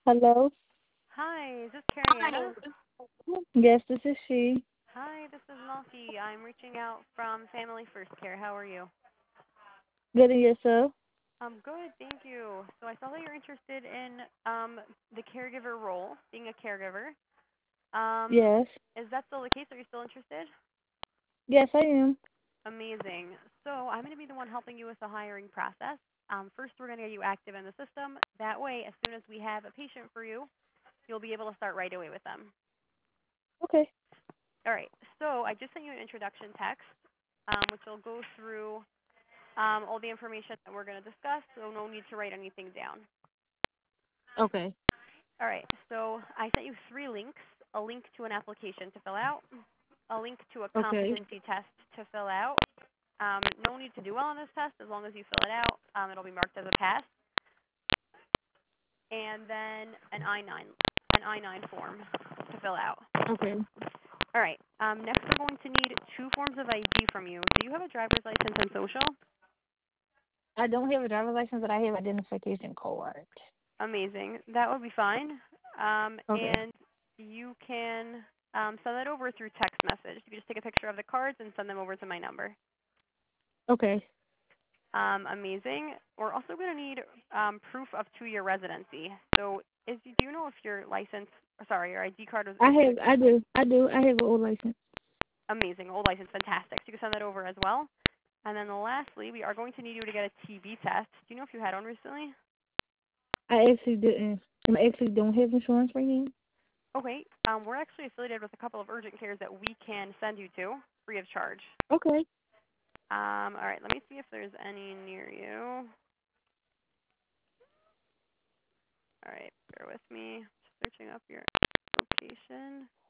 Hello? Hi, is this Cariana? Yes, this is she. Hi, this is Melfi. I'm reaching out from Family First Care. How are you? Good and yourself? I'm good, thank you. So I saw that you're interested in the caregiver role, being a caregiver. Um, Yes. is that still the case? Are you still interested? Yes, I am. Amazing. So I'm going to be the one helping you with the hiring process. First, we're going to get you active in the system. That way, as soon as we have a patient for you, you'll be able to start right away with them. Okay. All right. So I just sent you an introduction text, which will go through all the information that we're going to discuss, so no need to write anything down. Okay. All right, so I sent you three links: a link to an application to fill out, a link to a Okay. competency test to fill out. No need to do well on this test as long as you fill it out. It'll be marked as a pass. And then an I-9 form to fill out. Okay. All right, next we're going to need two forms of ID from you. Do you have a driver's license and social? I don't have a driver's license, but I have identification card. Amazing. That would be fine. Okay. And you can send that over through text message. You can just take a picture of the cards and send them over to my number. Okay. Amazing. We're also going to need proof of 2-year residency. So do you know if your license, sorry, your ID card was issued? I have an old license. Amazing. Old license, fantastic. So you can send that over as well. And then lastly, we are going to need you to get a TB test. Do you know if you had one recently? I actually didn't. I actually don't have insurance right now. Okay. We're actually affiliated with a couple of urgent cares that we can send you to free of charge. Okay. All right, let me see if there's any near you. All right, bear with me. Just searching up your location.